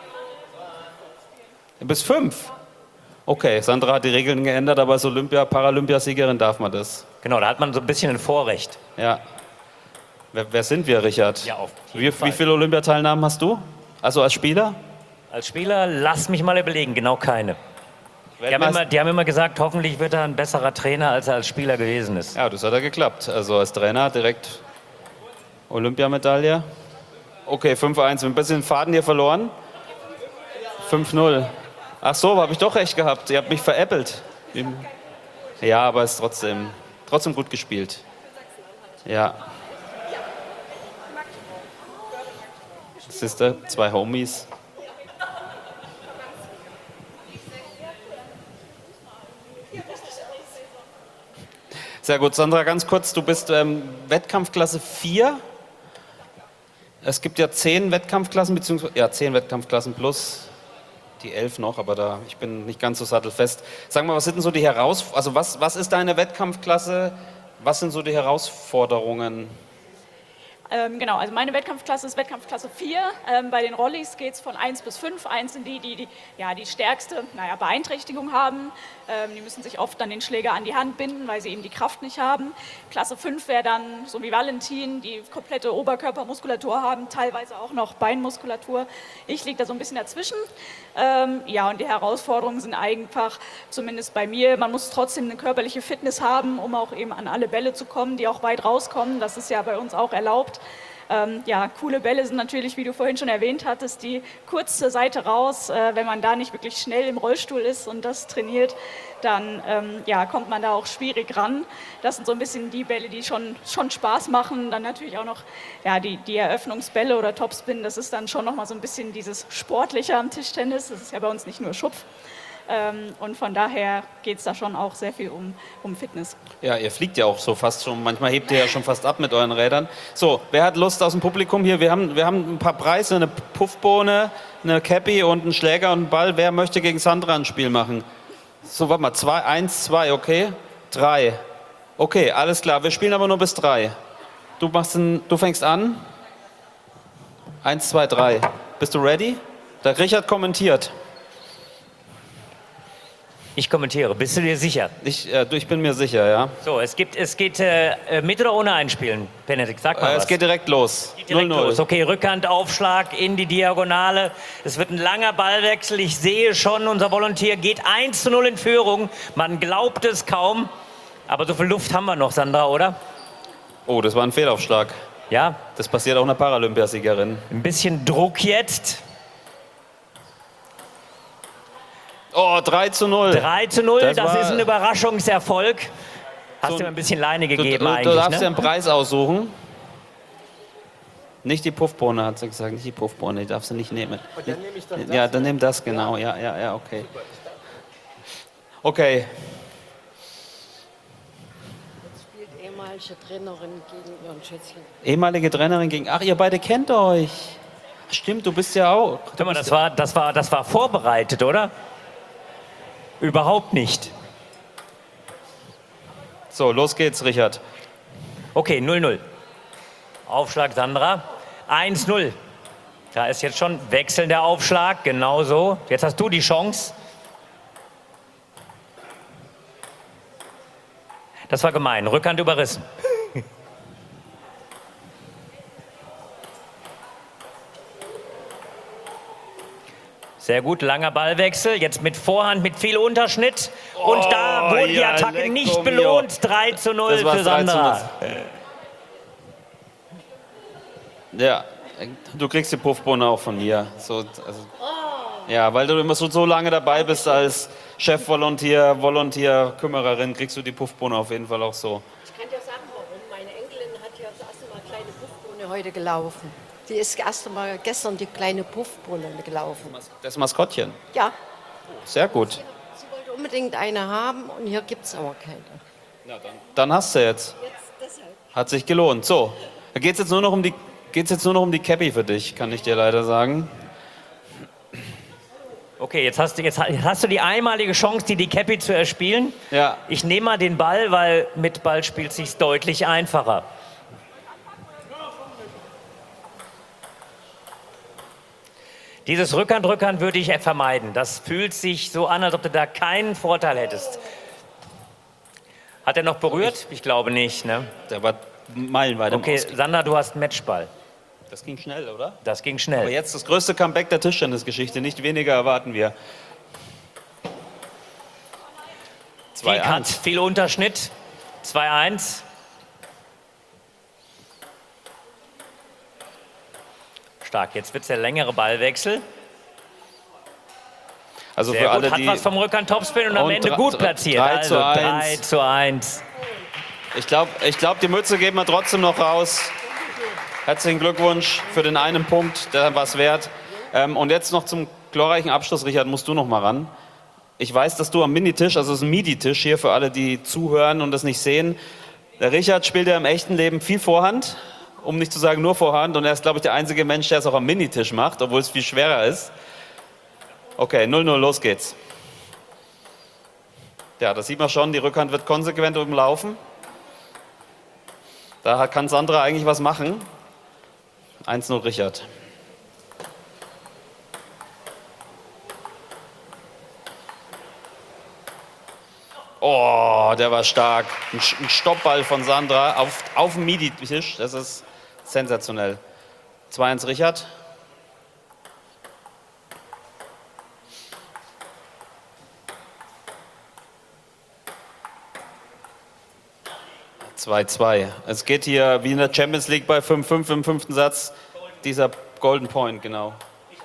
Du bist 5. Okay, Sandra hat die Regeln geändert, aber als Paralympiasiegerin darf man das. Genau, da hat man so ein bisschen ein Vorrecht. Ja. Wer sind wir, Richard? Ja, auf Wie viele Olympiateilnahmen hast du? Also als Spieler? Als Spieler, lass mich mal überlegen, genau keine. Die haben immer gesagt, hoffentlich wird er ein besserer Trainer, als er als Spieler gewesen ist. Ja, das hat ja geklappt. Also als Trainer direkt Olympiamedaille. Okay, 5-1. Wir haben ein bisschen Faden hier verloren. 5-0. Ach so, habe ich doch recht gehabt. Ihr habt mich veräppelt. Ja, aber es ist trotzdem gut gespielt. Ja. Siehste, 2 Homies. Sehr gut, Sandra, ganz kurz, du bist Wettkampfklasse 4. Es gibt ja 10 Wettkampfklassen, beziehungsweise 10 Wettkampfklassen plus die 11 noch, aber ich bin nicht ganz so sattelfest. Sag mal, was sind denn so die Herausforderungen, also was ist deine Wettkampfklasse, was sind so die Herausforderungen? Genau, also meine Wettkampfklasse ist Wettkampfklasse 4. Bei den Rollis geht es von 1 bis 5. 1 sind die stärkste Beeinträchtigung haben. Die müssen sich oft dann den Schläger an die Hand binden, weil sie eben die Kraft nicht haben. Klasse 5 wäre dann, so wie Valentin, die komplette Oberkörpermuskulatur haben, teilweise auch noch Beinmuskulatur. Ich liege da so ein bisschen dazwischen. Und die Herausforderungen sind einfach, zumindest bei mir, man muss trotzdem eine körperliche Fitness haben, um auch eben an alle Bälle zu kommen, die auch weit rauskommen. Das ist ja bei uns auch erlaubt. Coole Bälle sind natürlich, wie du vorhin schon erwähnt hattest, die kurz zur Seite raus. Wenn man da nicht wirklich schnell im Rollstuhl ist und das trainiert, dann kommt man da auch schwierig ran. Das sind so ein bisschen die Bälle, die schon Spaß machen. Dann natürlich auch noch die Eröffnungsbälle oder Topspin. Das ist dann schon nochmal so ein bisschen dieses Sportliche am Tischtennis. Das ist ja bei uns nicht nur Schupf. Und von daher geht es da schon auch sehr viel um Fitness. Ja, ihr fliegt ja auch so fast schon, manchmal hebt ihr ja schon fast ab mit euren Rädern. So, wer hat Lust aus dem Publikum hier? Wir haben ein paar Preise, eine Puffbohne, eine Cappy und einen Schläger und einen Ball. Wer möchte gegen Sandra ein Spiel machen? So, warte mal, 1, 2, okay? 3. Okay, alles klar, wir spielen aber nur bis 3. Du fängst an. 1, 2, 3. Bist du ready? Der Richard kommentiert. Ich kommentiere. Bist du dir sicher? Ich bin mir sicher, ja. So, es geht mit oder ohne Einspielen, Benedikt? Sag mal was. Es geht direkt los. 0-0. Okay, Rückhandaufschlag in die Diagonale. Es wird ein langer Ballwechsel. Ich sehe schon, unser Volontier geht 1-0 in Führung. Man glaubt es kaum. Aber so viel Luft haben wir noch, Sandra, oder? Oh, das war ein Fehlaufschlag. Ja. Das passiert auch einer Paralympiasiegerin. Ein bisschen Druck jetzt. Oh, 3-0. 3-0, das ist ein Überraschungserfolg. Hast du mir ein bisschen Leine gegeben eigentlich, Du darfst ne? dir einen Preis aussuchen. Nicht die Puffbohne, hat sie gesagt. Nicht die Puffbohne, die darfst du nicht nehmen. Und dann nehme ich doch das. Ja, dann nimm das, genau. Ja, okay. Okay. Jetzt spielt ehemalige Trainerin gegen Ihren Schätzchen. Ehemalige Trainerin gegen... Ach, ihr beide kennt euch. Stimmt, du bist ja auch... Guck mal, das war vorbereitet, oder? Überhaupt nicht. So, los geht's, Richard. Okay, 0-0. Aufschlag Sandra. 1-0. Da ist jetzt schon wechselnder Aufschlag, genau so. Jetzt hast du die Chance. Das war gemein, Rückhand überrissen. Sehr gut, langer Ballwechsel, jetzt mit Vorhand, mit viel Unterschnitt. Und da wurde die Attacke nicht belohnt. 3-0 für Sandra. Ja, du kriegst die Puffbohne auch von mir. Ja, weil du immer so lange dabei bist als Chefvolontier, Kümmererin, kriegst du die Puffbohne auf jeden Fall auch so. Ich kann dir sagen, warum. Meine Enkelin hat ja das erste Mal kleine Puffbohne heute gelaufen. Die ist erst einmal gestern die kleine Puffbohne gelaufen. Das Maskottchen? Ja. Sehr gut. Sie wollte unbedingt eine haben und hier gibt es aber keine. Dann hast du jetzt. Hat sich gelohnt. So, da geht es jetzt nur noch um die Cappy für dich, kann ich dir leider sagen. Okay, jetzt hast du die einmalige Chance, die Cappy zu erspielen. Ja. Ich nehme mal den Ball, weil mit Ball spielt es sich deutlich einfacher. Dieses Rückhand würde ich vermeiden. Das fühlt sich so an, als ob du da keinen Vorteil hättest. Hat er noch berührt? Ich glaube nicht, ne? Der war meilenweit im Okay, Ausgleich. Sandra, du hast Matchball. Das ging schnell, oder? Das ging schnell. Aber jetzt das größte Comeback der Tischtennisgeschichte. Nicht weniger erwarten wir. Viel Cut, viel Unterschnitt. 2-1. Stark, jetzt wird es der längere Ballwechsel. Also sehr für gut, alle, hat die was vom Rückhand Topspin und am Ende gut platziert. 3:1. Ich glaube, die Mütze geben wir trotzdem noch raus. Herzlichen Glückwunsch für den einen Punkt, der was wert. Und jetzt noch zum glorreichen Abschluss, Richard, musst du noch mal ran. Ich weiß, dass du am Minitisch, also es ist ein MIDI-Tisch hier für alle, die zuhören und das nicht sehen. Der Richard spielt ja im echten Leben viel Vorhand, um nicht zu sagen nur Vorhand. Und er ist, glaube ich, der einzige Mensch, der es auch am Minitisch macht, obwohl es viel schwerer ist. Okay, 0-0, los geht's. Ja, das sieht man schon, die Rückhand wird konsequent umlaufen. Da kann Sandra eigentlich was machen. 1-0 Richard. Oh, der war stark. Ein Stoppball von Sandra auf dem MIDI-Tisch. Das ist sensationell. 2-1 Richard. Es geht hier wie in der Champions League bei 5-5 im 5. Satz. Dieser Golden Point, genau.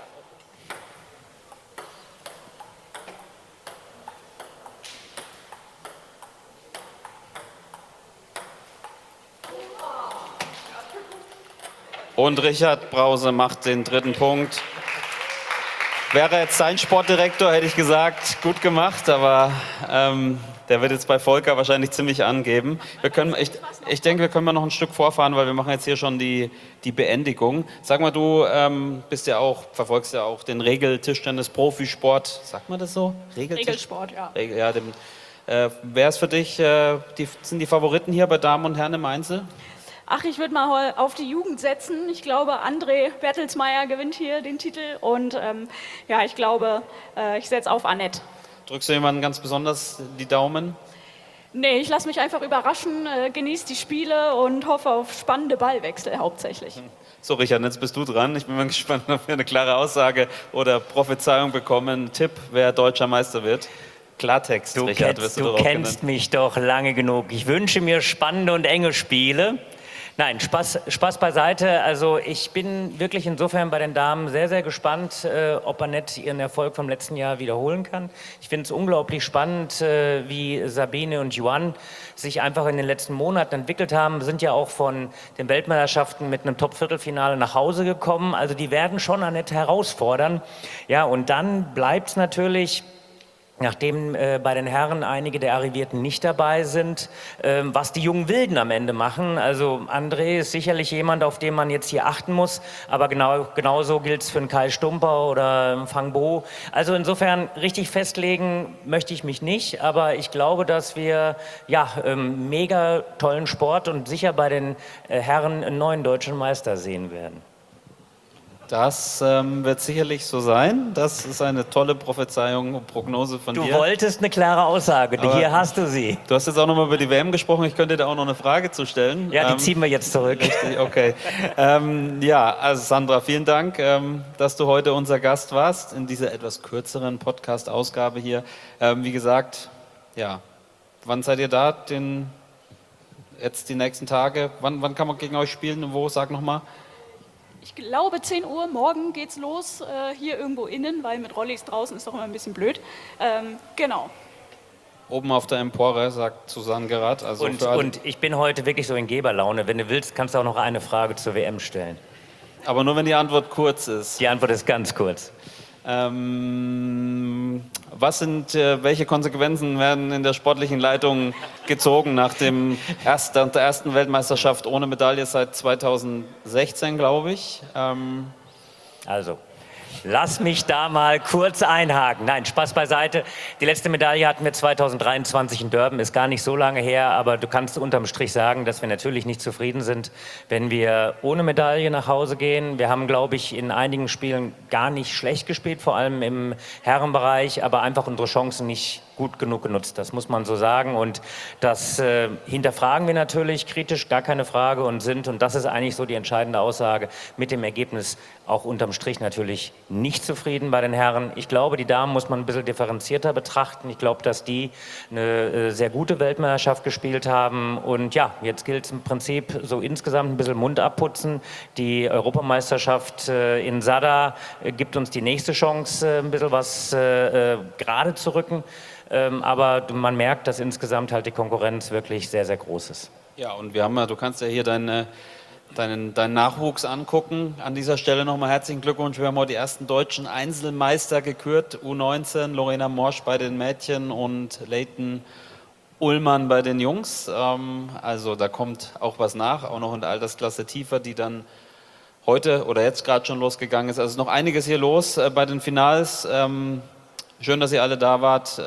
Und Richard Brause macht den 3. Punkt. Wäre jetzt sein Sportdirektor, hätte ich gesagt, gut gemacht, aber der wird jetzt bei Volker wahrscheinlich ziemlich angeben. Ich denke, wir können mal noch ein Stück vorfahren, weil wir machen jetzt hier schon die Beendigung. Sag mal, du verfolgst ja auch den Regel-Tischtennis-Profisport. Sagt man das so? Regelsport, ja. Wer ist für dich, sind die Favoriten hier bei Damen und Herren im Einzel? Ach, ich würde mal auf die Jugend setzen. Ich glaube, André Bertelsmeier gewinnt hier den Titel. Und ich glaube, ich setze auf Annette. Drückst du jemanden ganz besonders die Daumen? Nee, ich lasse mich einfach überraschen, genieße die Spiele und hoffe auf spannende Ballwechsel hauptsächlich. So, Richard, jetzt bist du dran. Ich bin mal gespannt, ob wir eine klare Aussage oder Prophezeiung bekommen. Tipp, wer deutscher Meister wird. Klartext, Richard, wirst du Du darauf kennst mich doch lange genug. Ich wünsche mir spannende und enge Spiele. Nein, Spaß beiseite. Also ich bin wirklich insofern bei den Damen sehr, sehr gespannt, ob Annette ihren Erfolg vom letzten Jahr wiederholen kann. Ich finde es unglaublich spannend, wie Sabine und Juan sich einfach in den letzten Monaten entwickelt haben. Sind ja auch von den Weltmeisterschaften mit einem Top-Viertelfinale nach Hause gekommen. Also die werden schon Annette herausfordern. Ja, und dann bleibt es natürlich Nachdem bei den Herren einige der Arrivierten nicht dabei sind, was die jungen Wilden am Ende machen. Also André ist sicherlich jemand, auf den man jetzt hier achten muss, aber genauso gilt es für einen Kai Stumper oder einen Fang Bo. Also insofern richtig festlegen möchte ich mich nicht, aber ich glaube, dass wir mega tollen Sport und sicher bei den Herren einen neuen deutschen Meister sehen werden. Das wird sicherlich so sein. Das ist eine tolle Prophezeiung und Prognose von dir. Du wolltest eine klare Aussage, Aber hier hast du sie. Du hast jetzt auch noch mal über die WM gesprochen. Ich könnte da auch noch eine Frage zu stellen. Ja, die ziehen wir jetzt zurück. Richtig, okay. Also Sandra, vielen Dank, dass du heute unser Gast warst in dieser etwas kürzeren Podcast-Ausgabe hier. Wie gesagt, wann seid ihr da? Jetzt die nächsten Tage? Wann kann man gegen euch spielen und wo? Sag noch mal. Ich glaube 10 Uhr, morgen geht's los, hier irgendwo innen, weil mit Rollis draußen ist doch immer ein bisschen blöd. Genau. Oben auf der Empore, sagt Susanne gerade. Also und ich bin heute wirklich so in Geberlaune. Wenn du willst, kannst du auch noch eine Frage zur WM stellen. Aber nur, wenn die Antwort kurz ist. Die Antwort ist ganz kurz. Welche Konsequenzen werden in der sportlichen Leitung gezogen nach der ersten Weltmeisterschaft ohne Medaille seit 2016, glaube ich? Also, lass mich da mal kurz einhaken. Nein, Spaß beiseite. Die letzte Medaille hatten wir 2023 in Durban, ist gar nicht so lange her, aber du kannst unterm Strich sagen, dass wir natürlich nicht zufrieden sind, wenn wir ohne Medaille nach Hause gehen. Wir haben, glaube ich, in einigen Spielen gar nicht schlecht gespielt, vor allem im Herrenbereich, aber einfach unsere Chancen nicht gut genug genutzt. Das muss man so sagen und das hinterfragen wir natürlich kritisch, gar keine Frage und das ist eigentlich so die entscheidende Aussage, mit dem Ergebnis auch unterm Strich natürlich nicht zufrieden bei den Herren. Ich glaube, die Damen muss man ein bisschen differenzierter betrachten. Ich glaube, dass die eine sehr gute Weltmeisterschaft gespielt haben und jetzt gilt es im Prinzip so insgesamt ein bisschen Mund abputzen. Die Europameisterschaft in Sada gibt uns die nächste Chance, ein bisschen was gerade zu rücken. Aber man merkt, dass insgesamt halt die Konkurrenz wirklich sehr, sehr groß ist. Ja, und du kannst ja hier deinen Nachwuchs angucken. An dieser Stelle nochmal herzlichen Glückwunsch. Wir haben heute die ersten deutschen Einzelmeister gekürt. U19, Lorena Morsch bei den Mädchen und Leighton Ullmann bei den Jungs. Also da kommt auch was nach, auch noch in der Altersklasse tiefer, die dann heute oder jetzt gerade schon losgegangen ist. Also noch einiges hier los bei den Finals. Schön, dass ihr alle da wart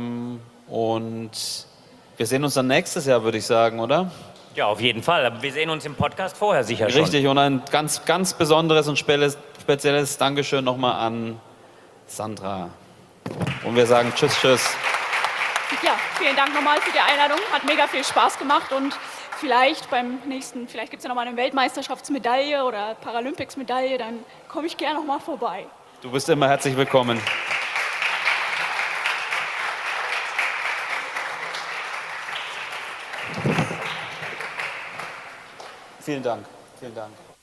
und wir sehen uns dann nächstes Jahr, würde ich sagen, oder? Ja, auf jeden Fall. Aber wir sehen uns im Podcast vorher sicher schon. Richtig, und ein ganz, ganz besonderes und spezielles Dankeschön nochmal an Sandra. Und wir sagen Tschüss, tschüss. Ja, vielen Dank nochmal für die Einladung. Hat mega viel Spaß gemacht und vielleicht gibt es ja nochmal eine Weltmeisterschaftsmedaille oder Paralympics-Medaille, dann komme ich gerne nochmal vorbei. Du bist immer herzlich willkommen. Vielen Dank. Vielen Dank.